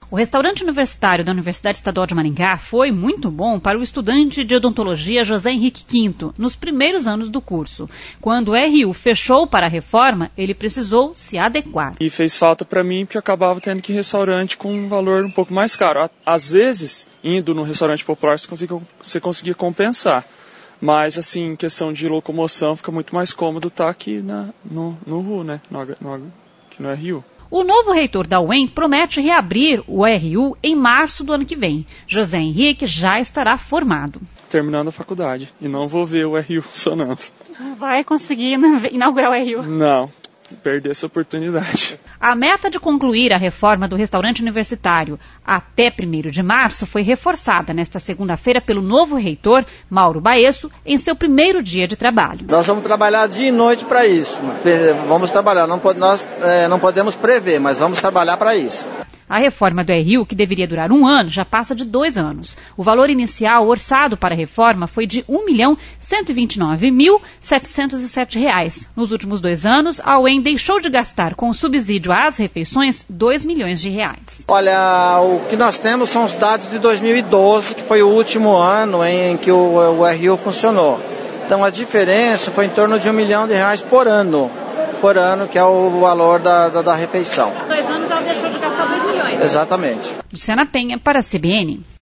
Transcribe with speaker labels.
Speaker 1: O restaurante universitário da Universidade Estadual de Maringá foi muito bom para o estudante de odontologia José Henrique Quinto, nos primeiros anos do curso. Quando o RU fechou para a reforma, ele precisou se adequar.
Speaker 2: E fez falta para mim porque eu acabava tendo que ir em restaurante com um valor um pouco mais caro. Às vezes, indo no restaurante popular, você conseguia compensar. Mas, assim, em questão de locomoção, fica muito mais cômodo estar aqui no RU, né? Aqui no RU.
Speaker 1: O novo reitor da UEM promete reabrir o RU em março do ano que vem. José Henrique já estará formado.
Speaker 2: Terminando a faculdade. E não vou ver o RU funcionando.
Speaker 1: Não vai conseguir inaugurar o RU?
Speaker 2: Não. Perder essa oportunidade.
Speaker 1: A meta de concluir a reforma do restaurante universitário até 1º de março foi reforçada nesta segunda-feira pelo novo reitor, Mauro Baesso, em seu primeiro dia de trabalho.
Speaker 3: Nós vamos trabalhar dia e noite para isso. Vamos trabalhar, nós não podemos prever, mas vamos trabalhar para isso.
Speaker 1: A reforma do RU, que deveria durar 1 ano, já passa de 2 anos. O valor inicial orçado para a reforma foi de R$ 1.129.707. Nos últimos 2 anos, a UEM deixou de gastar com o subsídio às refeições R$ 2 milhões.
Speaker 3: Olha, o que nós temos são os dados de 2012, que foi o último ano em que o RU funcionou. Então a diferença foi em torno de R$ 1 milhão por ano, que é o valor da refeição.
Speaker 1: 2 anos ela deixou de gastar 2 milhões.
Speaker 3: Exatamente.
Speaker 1: Luciana Penha para a CBN.